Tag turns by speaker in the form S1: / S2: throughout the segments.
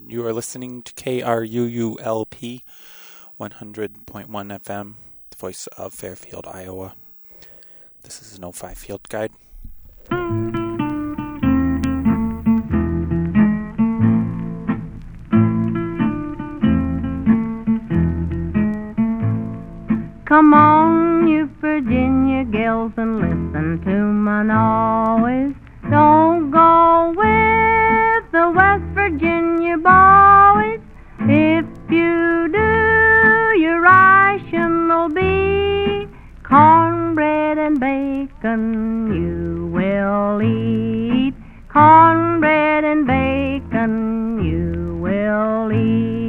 S1: You are listening to KRUULP 100.1 FM, the voice of Fairfield, Iowa. This is an 05 Field Guide.
S2: Come on, you Virginia gals, and listen to my noise. Don't go with the West Virginia boys. If you do, your ration'll be cornbread and bacon you will eat. Cornbread and bacon you will eat.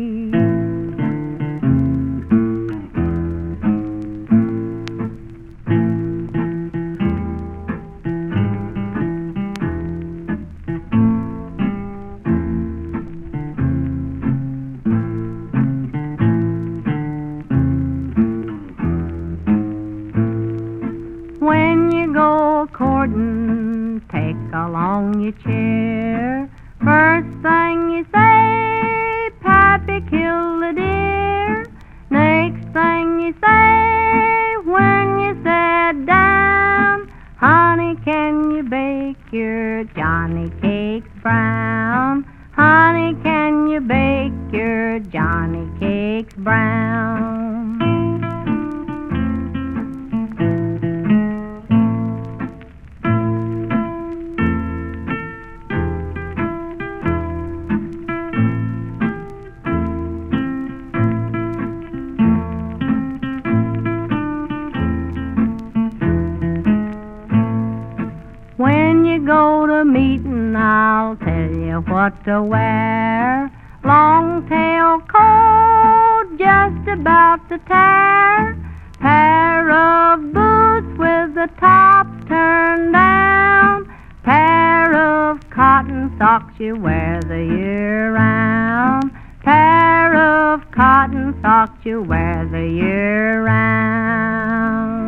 S2: When you go courting, take along your chair. First thing you say, Pappy killed the deer. Next thing you say, when you sit down, honey, can you bake your Johnny cakes brown? Honey, can you bake your Johnny cakes brown? When you go to meeting, I'll tell you what to wear. Long tail coat, just about to tear. Pair of boots with the top turned down. Pair of cotton socks you wear the year round. Pair of cotton socks you wear the year round.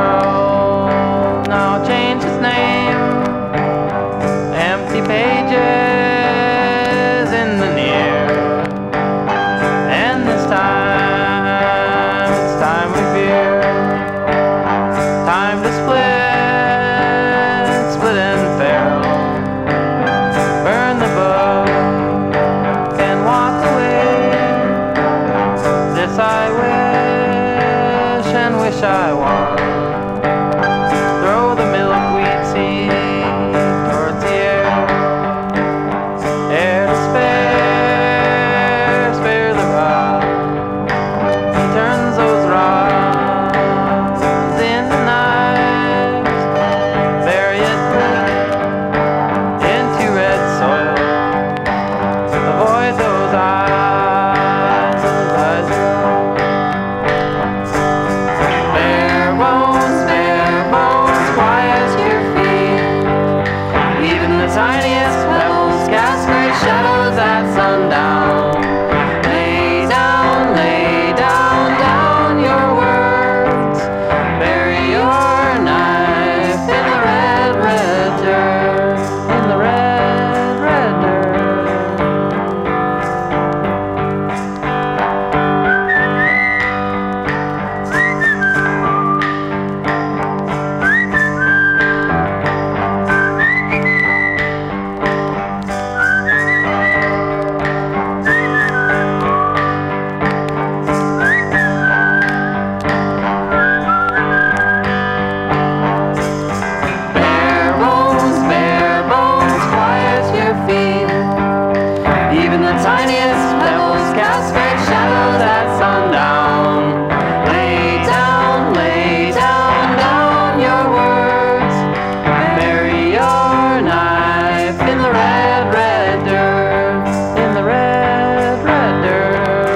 S3: world now changed its name. Empty pages in the near. And this time, it's time we fear. Time to split and fail. Burn the book and walk away. This I wish and wish I want. Throw the milkweed seed towards the air to spare the rod. He turns those rods into knives, bury it into red soil. Avoid those eyes as you go. Bare bones, quiet your feet. Even the tiniest pebbles cast great shadows at sundown. Lay down your words. Bury your knife in the red dirt. In the red dirt. Bare bones, quiet your feet. Even the tiniest pebbles cast great shadows at sundown. Lay down your words. Bury your knife in the red dirt. In the red dirt.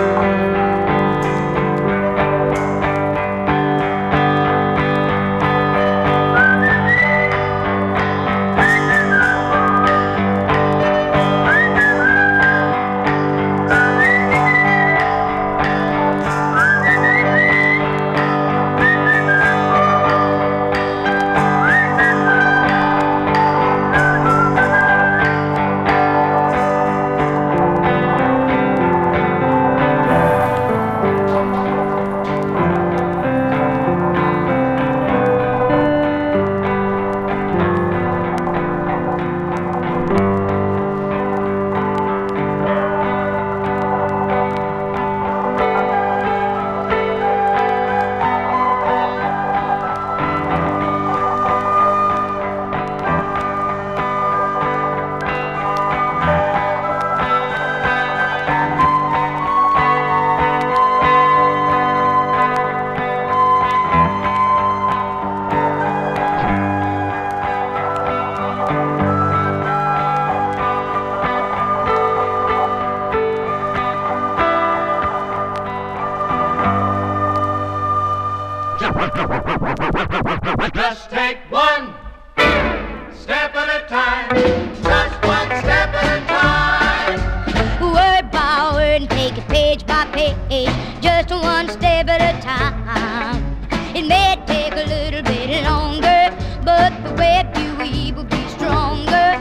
S4: Just take one step at a time. Just one step at a time.
S5: Word by word and take it page by page, just one step at a time. It may take a little bit longer, but the web you weave will be stronger.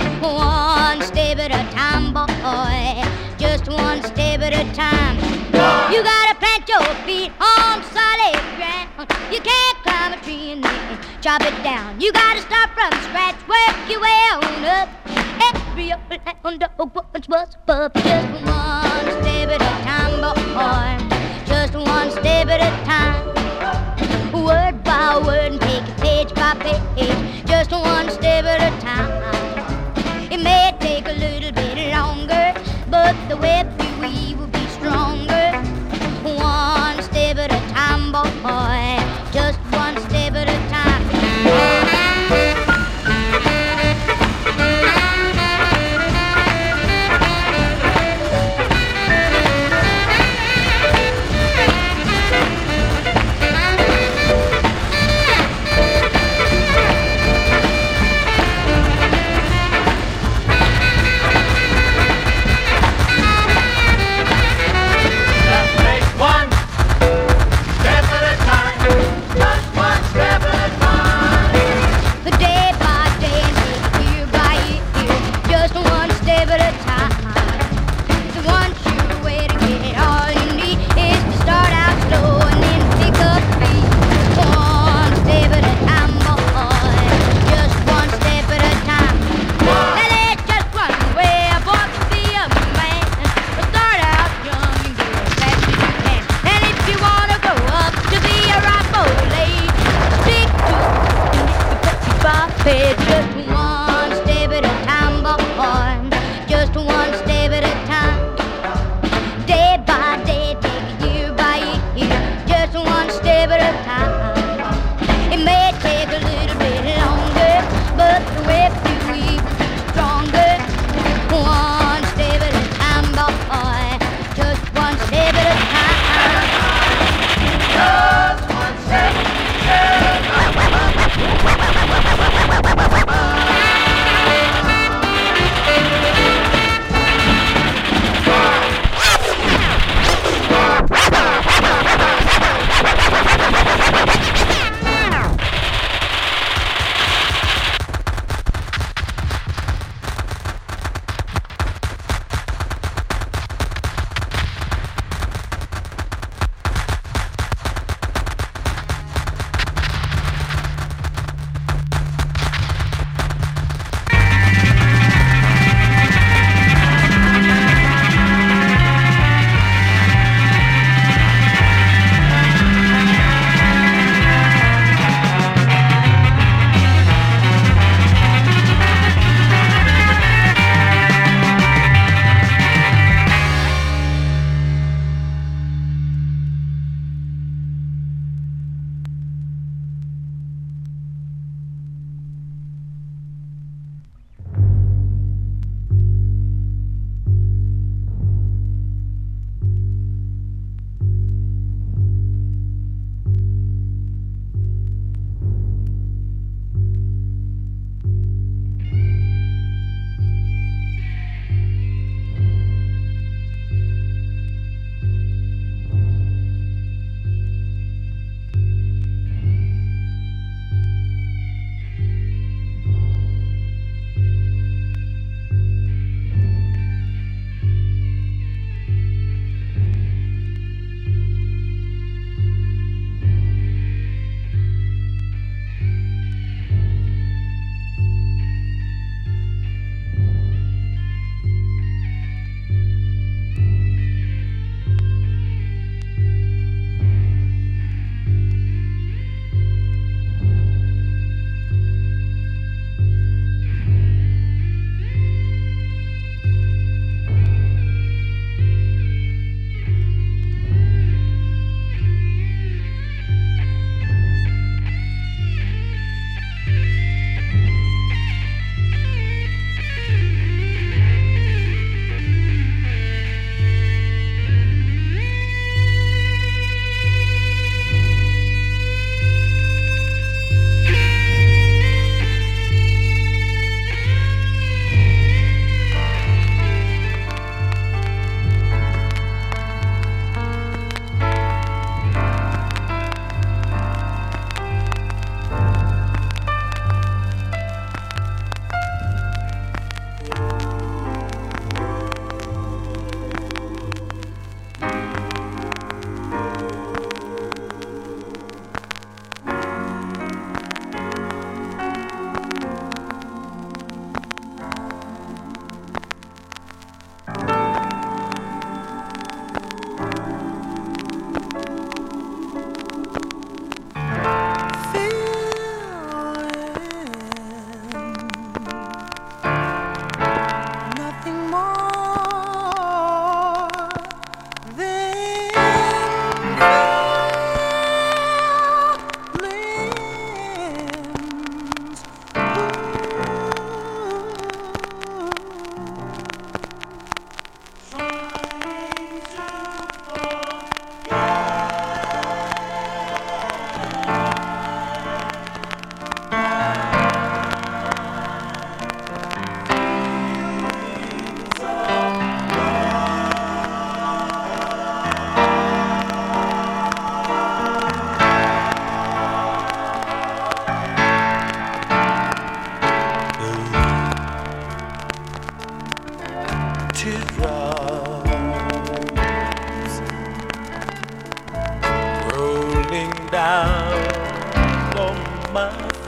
S5: One step at a time, boy, just one step at a time. You gotta plant your feet on solid ground. You can't climb a tree and then chop it down. You gotta start from scratch, work your way on up. Every old land once was above. Just one step at a time, boy, just one step at a time. Word by word and take it page by page, just one step at a time. It may take a little bit longer, but the web you weave will be stronger. One step at a time, boy, just one step at a time.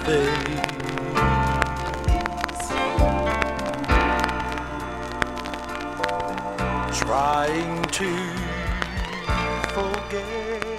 S6: face. Trying to forget